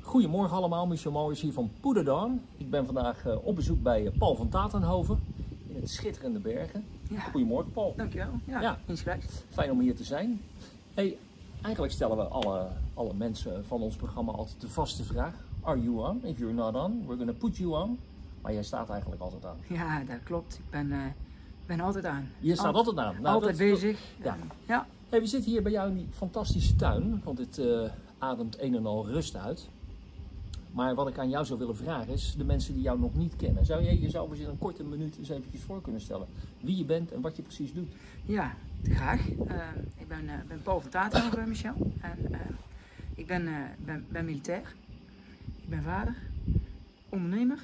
Goedemorgen allemaal, Michel Mooijers hier van Poederdawn. Ik ben vandaag op bezoek bij Paul van Tatenhoven in het schitterende Bergen. Ja. Goedemorgen Paul. Dankjewel. Ja. Fijn om hier te zijn. Hey, eigenlijk stellen we alle mensen van ons programma altijd de vaste vraag. Are you on? If you're not on, we're gonna put you on. Maar jij staat eigenlijk altijd aan. Ja, dat klopt. Ik ben altijd aan. Je staat altijd aan. Nou, altijd bezig. Ja. Ja. Hey, we zitten hier bij jou in die fantastische tuin, want dit ademt een en al rust uit. Maar wat ik aan jou zou willen vragen is, de mensen die jou nog niet kennen, zou jij jezelf eens in een korte minuut eens eventjes voor kunnen stellen? Wie je bent en wat je precies doet? Ja, graag. Ik ben Paul van Tatenhoven, Michel. En ik ben militair. Ik ben vader, ondernemer,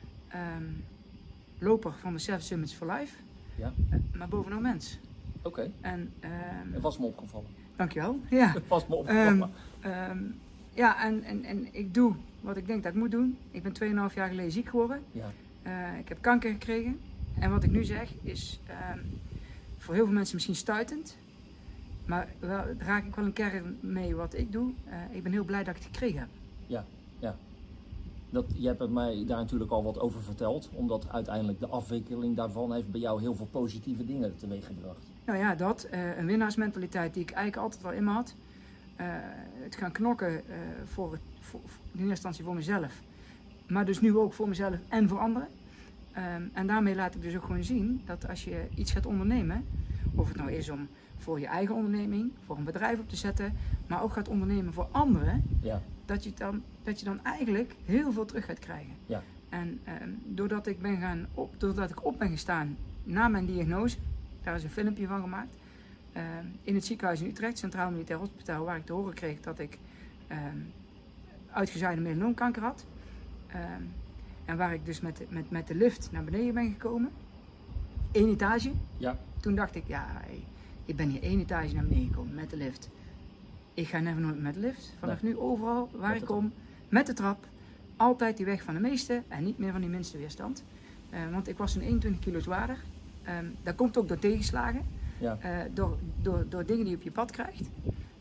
loper van de 7 Summits for Life, Ja. maar bovenal mens. Oké. En Het was me opgevallen. dankjewel. Ja. Het was me opgevallen. Ja, en ik doe wat ik denk dat ik moet doen. Ik ben 2,5 jaar geleden ziek geworden. Ja. Ik heb kanker gekregen. En wat ik nu zeg is voor heel veel mensen misschien stuitend. Maar wel, raak ik wel een kern mee wat ik doe. Ik ben heel blij dat ik het gekregen heb. Ja, ja. Je hebt mij daar natuurlijk al wat over verteld, omdat uiteindelijk de afwikkeling daarvan heeft bij jou heel veel positieve dingen teweeg gebracht. Nou ja, een winnaarsmentaliteit die ik eigenlijk altijd al in me had. Het gaan knokken in eerste instantie voor mezelf, maar dus nu ook voor mezelf en voor anderen. En daarmee laat ik dus ook gewoon zien dat als je iets gaat ondernemen, of het nou is om voor je eigen onderneming, voor een bedrijf op te zetten, maar ook gaat ondernemen voor anderen, Ja. dat je dan eigenlijk heel veel terug gaat krijgen. Ja. En doordat ik op ben gestaan na mijn diagnose, daar is een filmpje van gemaakt, in het ziekenhuis in Utrecht, Centraal Militair Hospitaal, waar ik te horen kreeg dat ik uitgezaaide melanoomkanker had. En waar ik dus met de lift naar beneden ben gekomen. 1 etage. Ja. Toen dacht ik, ik ben hier 1 etage naar beneden gekomen met de lift. Ik ga never nooit met de lift. Vanaf nu overal waar ik kom, met de trap. Altijd die weg van de meeste en niet meer van die minste weerstand. Want ik was zo'n 21 kilo zwaarder. Dat komt ook door tegenslagen. Ja. Door dingen die je op je pad krijgt.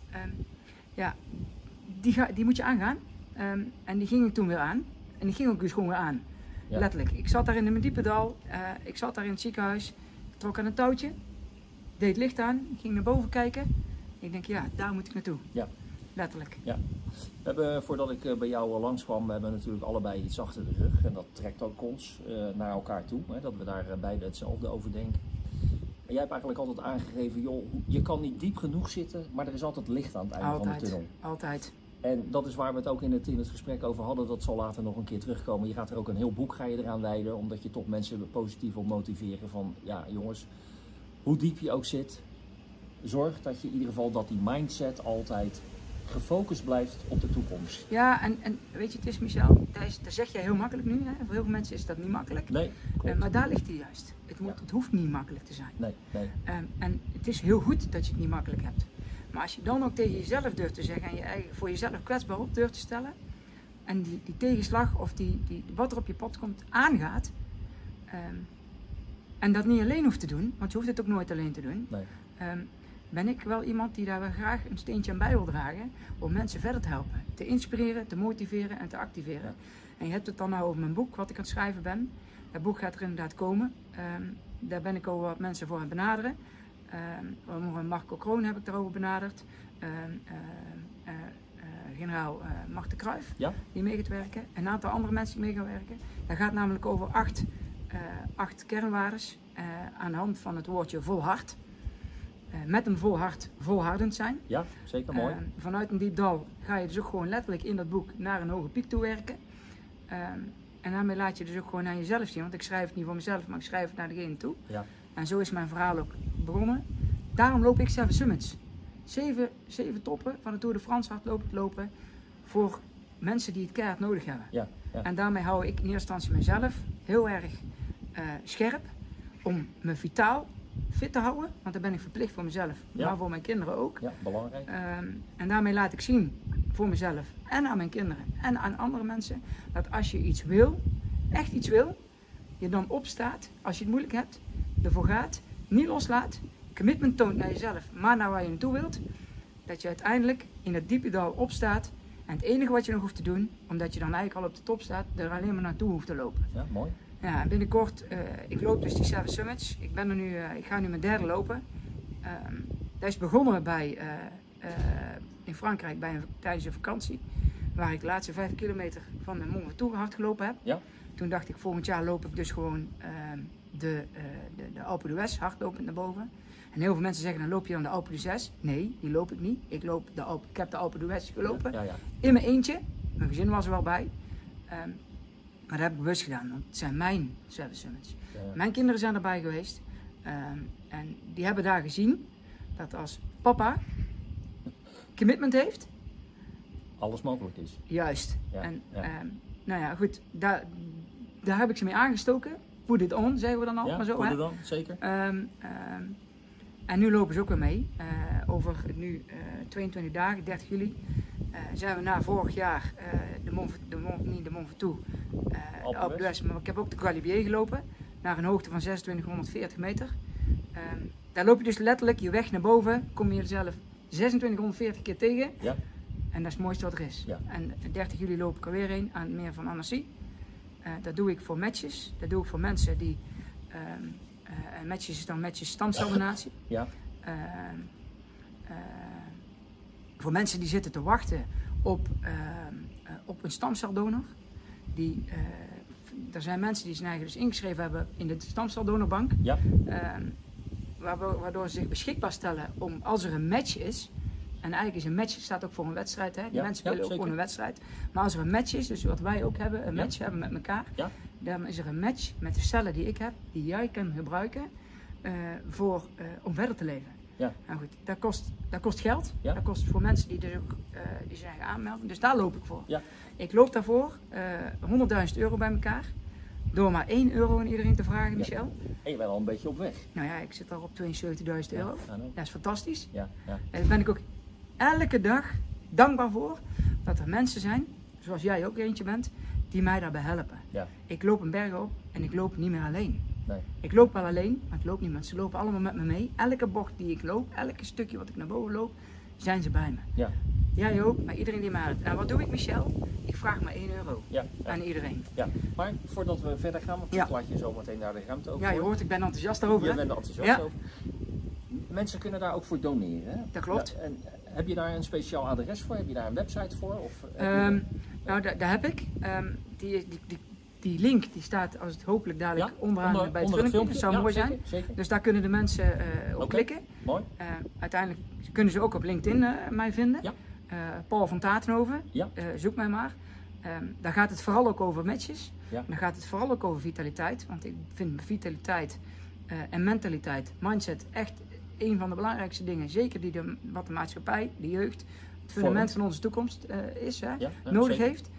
Die moet je aangaan. En die ging ik toen weer aan. En die ging ook dus gewoon weer aan. Ja. Letterlijk. Ik zat daar in mijn diepe dal. Ik zat daar in het ziekenhuis. Ik trok aan een touwtje. Deed het licht aan. Ik ging naar boven kijken. Ik denk, ja, daar moet ik naartoe. Ja. Letterlijk. Ja. We hebben, voordat ik bij jou langskwam, we hebben natuurlijk allebei iets achter de rug. En dat trekt ook ons naar elkaar toe. Hè, dat we daar beide hetzelfde over denken. En jij hebt eigenlijk altijd aangegeven, joh, je kan niet diep genoeg zitten, maar er is altijd licht aan het einde van de tunnel. Altijd. En dat is waar we het ook in het gesprek over hadden. Dat zal later nog een keer terugkomen. Je gaat er ook een heel boek eraan wijden, omdat je toch mensen positief wil motiveren van, ja jongens, hoe diep je ook zit, zorg dat je in ieder geval dat die mindset altijd gefocust blijft op de toekomst. Ja, en weet je, het is Michel, dat zeg jij heel makkelijk nu. Hè? Voor heel veel mensen is dat niet makkelijk. Nee, klopt. Maar daar ligt hij juist. Het hoeft niet makkelijk te zijn. Nee. En het is heel goed dat je het niet makkelijk hebt. Maar als je dan ook tegen jezelf durft te zeggen en je voor jezelf kwetsbaar op durft te stellen. En die tegenslag of wat er op je pad komt aangaat. En dat niet alleen hoeft te doen, want je hoeft het ook nooit alleen te doen. Nee. Ben ik wel iemand die daar wel graag een steentje aan bij wil dragen om mensen verder te helpen. Te inspireren, te motiveren en te activeren. Ja. En je hebt het dan nou over mijn boek, wat ik aan het schrijven ben. Dat boek gaat er inderdaad komen. Daar ben ik al wat mensen voor aan het benaderen. Marco Kroon heb ik daarover benaderd. Generaal Marten Cruijff, die mee gaat werken. Een aantal andere mensen die mee gaan werken. Dat gaat namelijk over 8 kernwaardes aan de hand van het woordje volhard. Met een vol hart volhardend zijn. Ja, zeker mooi. Vanuit een diep dal ga je dus ook gewoon letterlijk in dat boek naar een hoge piek toe werken. En daarmee laat je dus ook gewoon naar jezelf zien. Want ik schrijf het niet voor mezelf, maar ik schrijf het naar degene toe. Ja. En zo is mijn verhaal ook begonnen. Daarom loop ik 7 Summits. 7 toppen van de Tour de France lopen voor mensen die het keihard nodig hebben. Ja. En daarmee hou ik in eerste instantie mezelf heel erg scherp om me vitaal fit te houden, want dan ben ik verplicht voor mezelf, maar voor mijn kinderen ook. Ja, belangrijk. En daarmee laat ik zien voor mezelf en aan mijn kinderen en aan andere mensen, dat als je iets wil, echt iets wil, je dan opstaat, als je het moeilijk hebt, ervoor gaat, niet loslaat, commitment toont naar jezelf, maar naar waar je naartoe wilt, dat je uiteindelijk in het diepe dal opstaat En het enige wat je nog hoeft te doen, omdat je dan eigenlijk al op de top staat, er alleen maar naartoe hoeft te lopen. Ja, mooi. Ja, en binnenkort, ik loop dus die 7 Summits. Ik ga nu mijn derde lopen. Dat is begonnen in Frankrijk tijdens een vakantie. Waar ik de laatste 5 kilometer van de Mont Ventoux hard gelopen heb. Ja. Toen dacht ik, volgend jaar loop ik dus gewoon de Alpe d'Huez hardlopend naar boven. En heel veel mensen zeggen, dan loop je dan de Alpe d'Huez. Nee, die loop ik niet. Ik heb de Alpe d'Huez gelopen. Ja. In mijn eentje. Mijn gezin was er wel bij. Maar dat heb ik bewust gedaan, want het zijn mijn 7 Summits. Ja. Mijn kinderen zijn erbij geweest. En die hebben daar gezien dat als papa commitment heeft, Alles mogelijk is. juist. Ja, En ja. nou ja, goed, daar heb ik ze mee aangestoken. Put it on, zeggen we dan al, Ja, maar zo. goed Hè? dan, zeker. En nu lopen ze ook weer mee. Over nu 22 dagen, 30 juli, zijn we na vorig jaar niet de Mont Ventoux, de Alpe d'Huez, maar ik heb ook de Galibier gelopen. Naar een hoogte van 2640 meter. Daar loop je dus letterlijk je weg naar boven, kom je jezelf 2640 keer tegen. Ja. En dat is het mooiste wat er is. Ja. En 30 juli loop ik er weer heen aan het meer van Annecy. Dat doe ik voor matches. Dat doe ik voor mensen die... matches is dan matches stamceldonatie. Ja. Voor mensen die zitten te wachten op een stamceldonor. Er zijn mensen die zich dus ingeschreven hebben in de stamceldonorbank. Ja. Waardoor ze zich beschikbaar stellen om, als er een match is. En eigenlijk is een match, staat ook voor een wedstrijd. Hè? Die Ja, mensen spelen ook zeker. gewoon een wedstrijd. Maar als er een match is, dus wat wij ook hebben, een match hebben met elkaar. Ja. Dan is er een match met de cellen die ik heb, die jij kan gebruiken om verder te leven. Ja. Nou goed, dat kost geld. Ja. Dat kost voor mensen die dus ook die zich aanmelden. Dus daar loop ik voor. Ja. Ik loop daarvoor 100.000 euro bij elkaar. Door maar 1 euro aan iedereen te vragen, Ja. Michel. En je bent al een beetje op weg. Nou ja, ik zit al op 72.000 euro. Ja, nou. Dat is fantastisch. Ja. Ja. En daar ben ik ook elke dag dankbaar voor dat er mensen zijn, zoals jij ook eentje bent, die mij daarbij helpen. Ja. Ik loop een berg op en ik loop niet meer alleen. Nee. Ik loop wel alleen, maar ik loop niet met. Ze lopen allemaal met me mee. Elke bocht die ik loop, elke stukje wat ik naar boven loop, zijn ze bij me. Ja. Jij ook, maar iedereen die mij helpt. En wat doe ik, Michel? Ik vraag maar 1 euro Ja. aan iedereen. Ja. Maar voordat we verder gaan, want Ja. ik laat je zo meteen naar de ruimte over. Ja, je hoort, ik ben enthousiast daarover. Je Hè? bent er enthousiast Ja. over. Mensen kunnen daar ook voor doneren. Hè? Dat klopt. Ja, en heb je daar een speciaal adres voor? Heb je daar een website voor? Of Nou, daar heb ik. Die link die staat als het hopelijk dadelijk onderaan bij het filmpje. Dat zou ja, mooi zeker, zijn. Zeker. Dus daar kunnen de mensen op Oké. klikken. Mooi. Uiteindelijk kunnen ze ook op LinkedIn mij vinden. Ja. Paul van Tatenhoven. Ja. Zoek mij maar. Daar gaat het vooral ook over matches. Ja. Dan gaat het vooral ook over vitaliteit. Want ik vind vitaliteit en mentaliteit, mindset echt een van de belangrijkste dingen. Zeker wat de maatschappij, de jeugd, het fundament van onze toekomst is, hè, Ja, nodig zeker. heeft.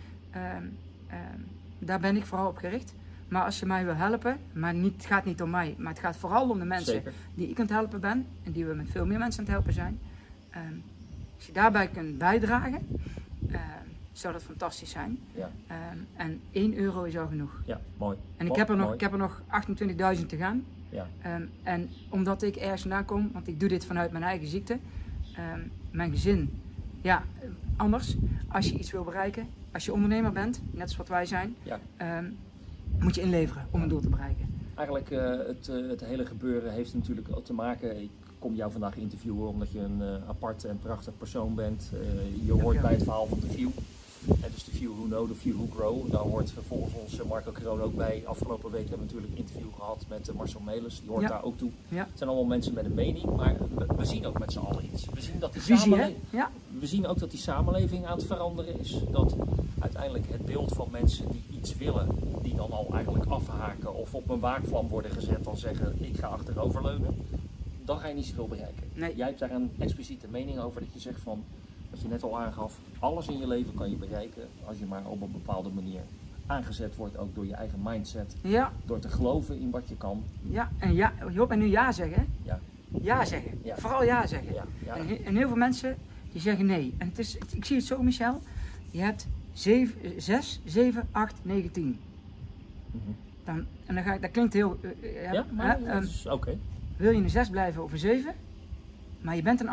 Daar ben ik vooral op gericht. Maar als je mij wil helpen, het gaat niet om mij, maar het gaat vooral om de mensen Zeker. die ik aan het helpen ben. En die we met veel meer mensen aan het helpen zijn. Als je daarbij kunt bijdragen, zou dat fantastisch zijn. Ja. En 1 euro is al genoeg. Ja, mooi. En ik Mooi. heb er nog 28.000 te gaan. Ja. En omdat ik ergens vandaan kom, want ik doe dit vanuit mijn eigen ziekte, mijn gezin, ja, anders. Als je iets wil bereiken, als je ondernemer bent, net als wat wij zijn, Ja. moet je inleveren om een doel te bereiken. Eigenlijk het hele gebeuren heeft natuurlijk te maken. Ik kom jou vandaag interviewen omdat je een apart en prachtig persoon bent. Je hoort bij het verhaal van de Few. Dus de Few Who Know, de Few Who Grow. Daar hoort vervolgens ons Marco Kroon ook bij. Afgelopen week hebben we natuurlijk een interview gehad met Marcel Melis. Die hoort Ja. daar ook toe. Ja. Het zijn allemaal mensen met een mening, maar we zien ook met z'n allen iets. We zien dat die Visie, hè? samenleving. Ja. We zien ook dat die samenleving aan het veranderen is. Dat uiteindelijk het beeld van mensen die iets willen, die dan al eigenlijk afhaken of op een waakvlam worden gezet, dan zeggen ik ga achteroverleunen, dan ga je niet zoveel bereiken. Nee. Jij hebt daar een expliciete mening over dat je zegt van, wat je net al aangaf, alles in je leven kan je bereiken als je maar op een bepaalde manier aangezet wordt, ook door je eigen mindset, Ja, door te geloven in wat je kan. ja. En ja, Job, en nu ja zeggen. Ja, Ja zeggen. Ja. Vooral ja zeggen. ja, ja. En heel veel mensen die zeggen nee. En ik zie het zo, Michel. Je hebt 6, 7, 8, 9, 10. Mhm. Dat klinkt heel... Ja, maar dat is oké. wil je een 6 blijven of een 7? Maar je bent een 8.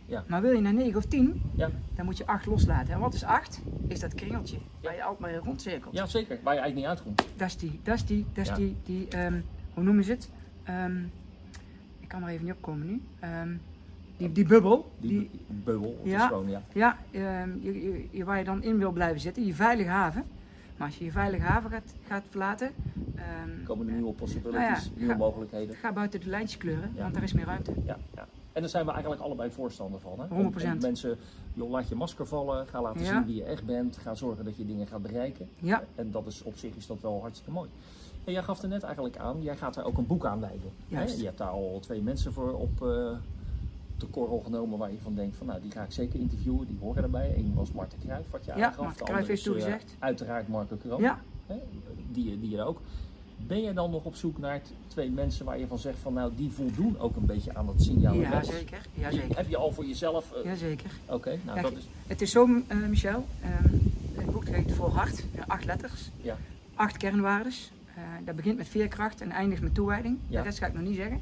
Ja. Maar wil je naar 9 of 10, Ja. dan moet je 8 loslaten. En wat is 8? Is dat kringeltje waar je altijd maar rondcirkelt. Ja, zeker. Waar je eigenlijk niet uitkomt. Dat is die hoe noemen ze het? Ik kan er even niet op komen nu. Die bubbel. Die bubbel, het is gewoon, Waar je dan in wil blijven zitten, je veilige haven. Maar als je je veilige haven gaat verlaten... komen er nieuwe possibilities, nieuwe mogelijkheden. Ga buiten de lijntjes kleuren, want daar is meer ruimte. Ja, ja. En daar zijn we eigenlijk allebei voorstander van. Hè? 100%. Om mensen, joh, laat je masker vallen, ga laten zien wie je echt bent, ga zorgen dat je dingen gaat bereiken. Ja. En dat is, op zich is dat wel hartstikke mooi. En jij gaf er net eigenlijk aan, jij gaat daar ook een boek aan wijden. Juist. Je hebt daar al 2 mensen voor op de korrel genomen waar je van denkt van nou die ga ik zeker interviewen, die horen erbij. Eén was Marten Cruijff, wat je aangaf. Marten Cruijff heeft toegezegd. Uiteraard Marco Kroon, ja. Die er ook. Ben je dan nog op zoek naar 2 mensen waar je van zegt van nou die voldoen ook een beetje aan dat signaal? Ja, zeker. Ja, zeker. Heb je al voor jezelf? Jazeker. Oké, nou Kijk, dat is... Het is zo, Michel, het boek heet Volhard, 8 letters, 8 kernwaardes. Dat begint met veerkracht en eindigt met toewijding. De rest ga ik nog niet zeggen.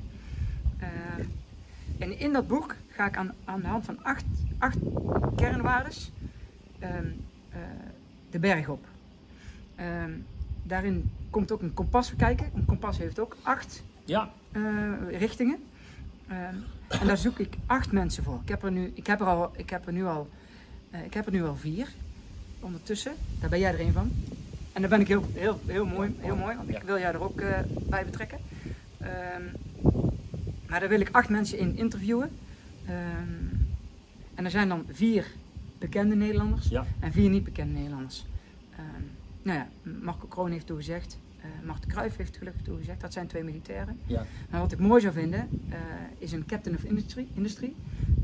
En in dat boek ga ik aan de hand van 8 kernwaardes de berg op. Daarin komt ook een kompas kijken. Een kompas heeft ook 8 richtingen. En daar zoek ik 8 mensen voor. Ik heb er nu al 4 ondertussen. Daar ben jij er een van. En daar ben ik heel mooi, want ik wil jou er ook bij betrekken. Maar daar wil ik 8 mensen in interviewen. En er zijn dan 4 bekende Nederlanders en 4 niet bekende Nederlanders. Marco Kroon heeft toegezegd, Marten Cruijff heeft gelukkig toegezegd, dat zijn 2 militairen. Ja. Maar wat ik mooi zou vinden, is een captain of industry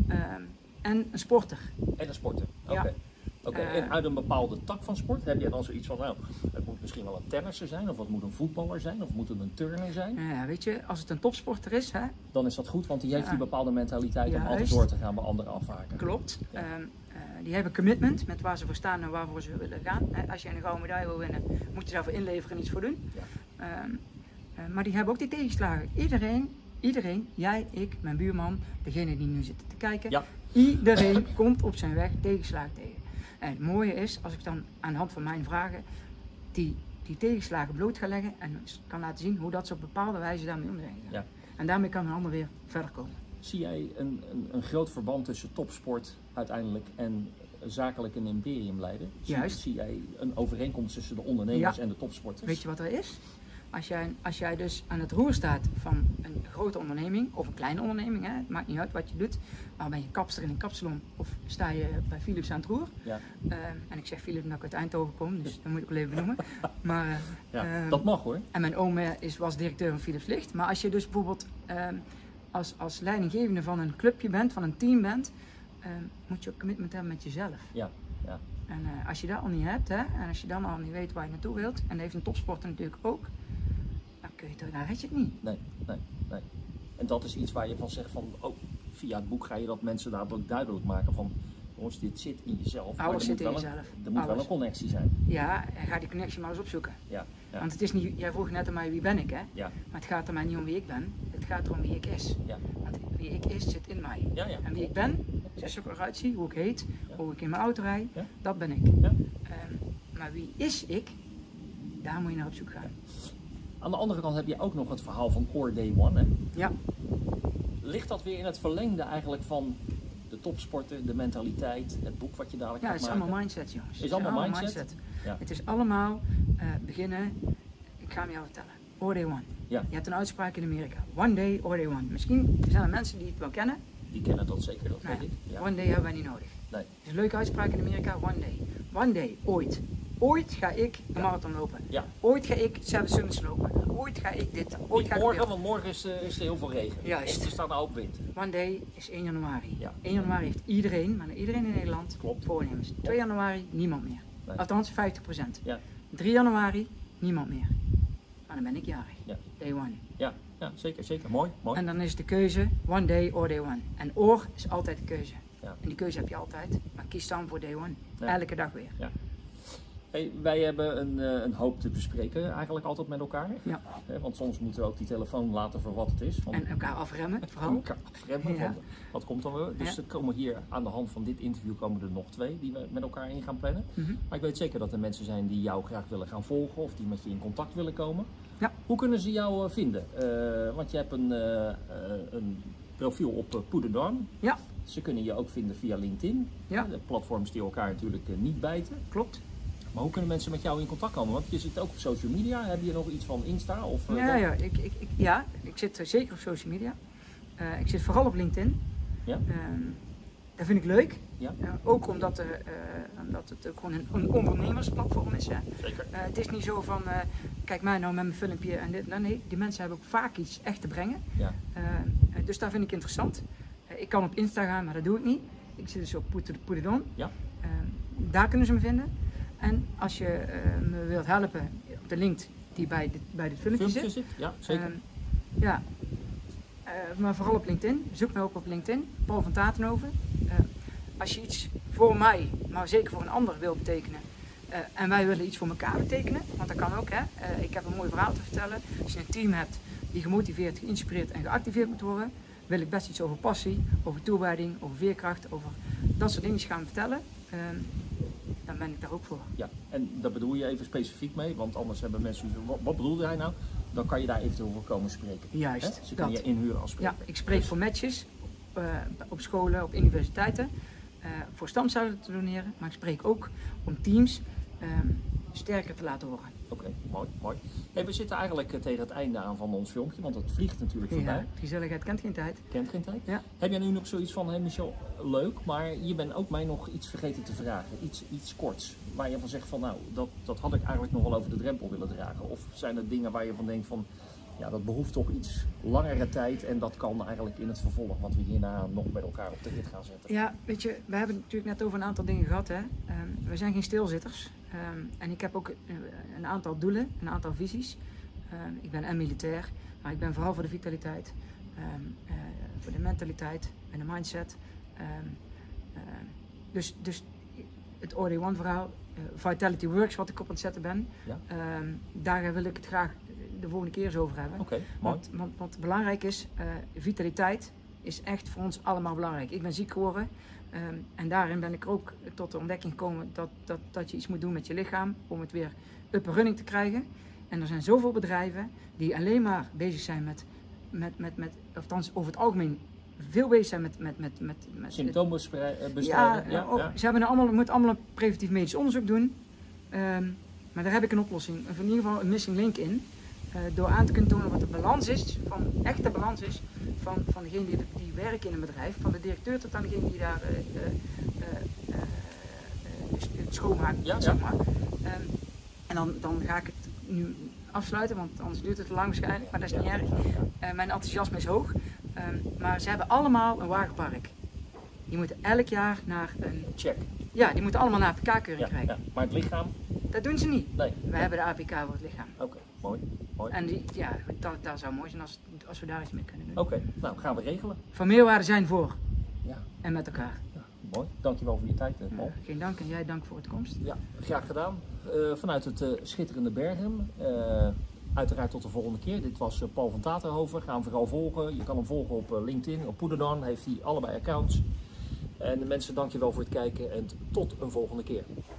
en een sporter. En een sporter, oké. Ja. Oké, en uit een bepaalde tak van sport heb je dan zoiets van, nou, het moet misschien wel een tennisser zijn, of het moet een voetballer zijn, of moet het een turner zijn? Ja, weet je, als het een topsporter is, hè, dan is dat goed, want die heeft die bepaalde mentaliteit om altijd door te gaan bij anderen afhaken. Klopt. Ja. Die hebben commitment met waar ze voor staan en waarvoor ze willen gaan. Als je een gouden medaille wil winnen, moet je daarvoor inleveren en iets voor doen. Ja. Maar die hebben ook die tegenslagen. Iedereen, jij, ik, mijn buurman, degene die nu zitten te kijken, iedereen komt op zijn weg tegenslagen tegen. En het mooie is, als ik dan aan de hand van mijn vragen die tegenslagen bloot ga leggen en kan laten zien hoe dat ze op bepaalde wijze daarmee omgaan. Ja. En daarmee kan een ander weer verder komen. Zie jij een groot verband tussen topsport uiteindelijk en zakelijk een imperium leiden? Juist. Zie jij een overeenkomst tussen de ondernemers en de topsporters? Weet je wat er is? Als jij dus aan het roer staat van een grote onderneming of een kleine onderneming, hè, het maakt niet uit wat je doet, maar ben je kapster in een kapsalon of sta je bij Philips aan het roer. Ja. En ik zeg Philips omdat ik uit Eindhoven kom, dus dat moet ik wel even benoemen. Maar, dat mag hoor. En mijn oom was directeur van Philips Licht. Maar als je dus bijvoorbeeld als leidinggevende van een clubje bent, van een team bent, moet je ook commitment hebben met jezelf. Ja. Ja. En als je dat al niet hebt, hè, en als je dan al niet weet waar je naartoe wilt, en dat heeft een topsporter natuurlijk ook, dan red je het niet. Nee. En dat is iets waar je van zegt van, via het boek ga je dat mensen dadelijk duidelijk maken van, jongens, dit zit in jezelf. Alles zit in jezelf. Er moet wel een connectie zijn. Ja, en ga die connectie maar eens opzoeken. Ja. Want het is niet, jij vroeg net aan mij wie ben ik, hè? Ja. Maar het gaat er mij niet om wie ik ben, het gaat erom wie ik is. Ja. Want wie ik is zit in mij. Ja. En wie ik ben, zoals ik eruit zie, hoe ik heet, hoe ik in mijn auto rijd, dat ben ik. Ja. Maar wie is ik, daar moet je naar op zoek gaan. Aan de andere kant heb je ook nog het verhaal van Core Day One. Hè? Ja. Ligt dat weer in het verlengde eigenlijk van de topsporten, de mentaliteit, het boek wat je dadelijk gaat maken? Ja, het is allemaal mindset, jongens. Het is allemaal mindset? Ja. Het is allemaal beginnen, ik ga hem jou vertellen, Core Day One. Ja. Je hebt een uitspraak in Amerika, One Day, Core Day One. Misschien zijn er mensen die het wel kennen. Die kennen dat zeker, dat weet ik. Ja. One Day hebben wij niet nodig. Nee. Het is een leuke uitspraak in Amerika, One Day. One Day, ooit. Ooit ga ik een marathon lopen. Ja. Ooit ga ik 7 summits lopen. Ooit ga ik dit. Ooit ga morgen, want morgen is er heel veel regen. Juist. Er staat een hoop wind. One Day is 1 januari. Ja. 1 januari heeft iedereen, maar iedereen in Nederland, voornemens. 2 januari niemand meer. Nee. Althans 50%. Ja. 3 januari niemand meer. Maar dan ben ik jarig. Ja. Day one. Ja, zeker. Mooi. En dan is de keuze One Day or Day One. En or is altijd de keuze. Ja. En die keuze heb je altijd. Maar kies dan voor Day One. Ja. Elke dag weer. Ja. Hey, wij hebben een hoop te bespreken eigenlijk altijd met elkaar. Ja. Want soms moeten we ook die telefoon laten voor wat het is. En elkaar afremmen, vooral. Elkaar afremmen, Ja. want wat komt dan weer? Dus er komen hier aan de hand van dit interview komen er nog 2 die we met elkaar in gaan plannen. Maar ik weet zeker dat er mensen zijn die jou graag willen gaan volgen of die met je in contact willen komen. Ja. Hoe kunnen ze jou vinden? Want je hebt een profiel op Poederdarm. Ja. Ze kunnen je ook vinden via LinkedIn. Ja. De platforms die elkaar natuurlijk niet bijten. Klopt. Maar hoe kunnen mensen met jou in contact komen? Want je zit ook op social media. Heb je nog iets van Insta? Of, Ik zit zeker op social media. Ik zit vooral op LinkedIn. Ja? Dat vind ik leuk. Ja? Ook omdat het ook gewoon een ondernemersplatform is. Hè. Zeker. Het is niet zo van, kijk mij nou met mijn filmpje en dit. Nee, die mensen hebben ook vaak iets echt te brengen. Ja. Dus dat vind ik interessant. Ik kan op Instagram, maar dat doe ik niet. Ik zit dus op Poederdarm. Ja. Daar kunnen ze me vinden. En als je me wilt helpen op de link die bij dit filmpje zit. Ja, zeker. Maar vooral op LinkedIn. Zoek me ook op LinkedIn. Paul van Tatenhoven. Als je iets voor mij, maar zeker voor een ander wil betekenen. En wij willen iets voor elkaar betekenen. Want dat kan ook. Hè. Ik heb een mooi verhaal te vertellen. Als je een team hebt die gemotiveerd, geïnspireerd en geactiveerd moet worden. Wil ik best iets over passie, over toewijding, over veerkracht, over dat soort dingen gaan vertellen. Dan ben ik daar ook voor. Ja, en daar bedoel je even specifiek mee, want anders hebben mensen wat bedoelde hij nou? Dan kan je daar eventueel voor komen spreken. Juist. Ze kunnen je inhuren als spreker. Ja, ik spreek voor matches op scholen, op universiteiten, voor stamcellen te doneren, maar ik spreek ook om teams sterker te laten worden. Oké, mooi. Hey, we zitten eigenlijk tegen het einde aan van ons filmpje, want het vliegt natuurlijk voorbij. Ja, gezelligheid kent geen tijd. Kent geen tijd? Ja. Heb jij nu nog zoiets van, hey Michel, leuk, maar je bent ook mij nog iets vergeten te vragen. Iets korts, waar je van zegt van nou, dat had ik eigenlijk nog wel over de drempel willen dragen. Of zijn er dingen waar je van denkt van, ja, dat behoeft toch iets langere tijd en dat kan eigenlijk in het vervolg, wat we hierna nog met elkaar op de rit gaan zetten. Ja, weet je, we hebben het natuurlijk net over een aantal dingen gehad. Hè. We zijn geen stilzitters. En ik heb ook een aantal doelen, een aantal visies. Ik ben militair, maar ik ben vooral voor de vitaliteit, voor de mentaliteit en de mindset. Dus het OD1 verhaal, Vitality Works, wat ik op aan het zetten ben, Ja? daar wil ik het graag de volgende keer eens over hebben. Oké, mooi. Want belangrijk is, vitaliteit is echt voor ons allemaal belangrijk. Ik ben ziek geworden en daarin ben ik ook tot de ontdekking gekomen dat je iets moet doen met je lichaam om het weer up and running te krijgen. En er zijn zoveel bedrijven die alleen maar bezig zijn met althans over het algemeen veel bezig zijn met Symptomen bestrijden. Ze hebben moeten allemaal een preventief medisch onderzoek doen. Maar daar heb ik een oplossing, of in ieder geval een missing link in. Door aan te kunnen tonen wat de balans is, echte balans is van degene die werken in een bedrijf, van de directeur tot aan degene die daar het schoonmaakt, zeg maar. En dan ga ik het nu afsluiten, want anders duurt het te lang waarschijnlijk, maar dat is niet erg. Mijn enthousiasme is hoog. Maar ze hebben allemaal een wagenpark. Die moeten elk jaar naar een... Check. Ja, die moeten allemaal naar APK-keuring krijgen. Ja. Maar het lichaam? Dat doen ze niet. Nee. We hebben de APK voor het lichaam. Oké, mooi. En dat zou mooi zijn als we daar iets mee kunnen doen. Oké, nou gaan we regelen. Van meerwaarde zijn voor Ja. en met elkaar. Ja, mooi. Dankjewel voor je tijd, Paul. Geen dank en jij dank voor de komst. Ja, graag gedaan. Vanuit het schitterende Bergen. Uiteraard tot de volgende keer. Dit was Paul van Tatenhoven. Ga hem vooral volgen. Je kan hem volgen op LinkedIn, op Poederdarm. Heeft hij allebei accounts. En de mensen, dankjewel voor het kijken en tot een volgende keer.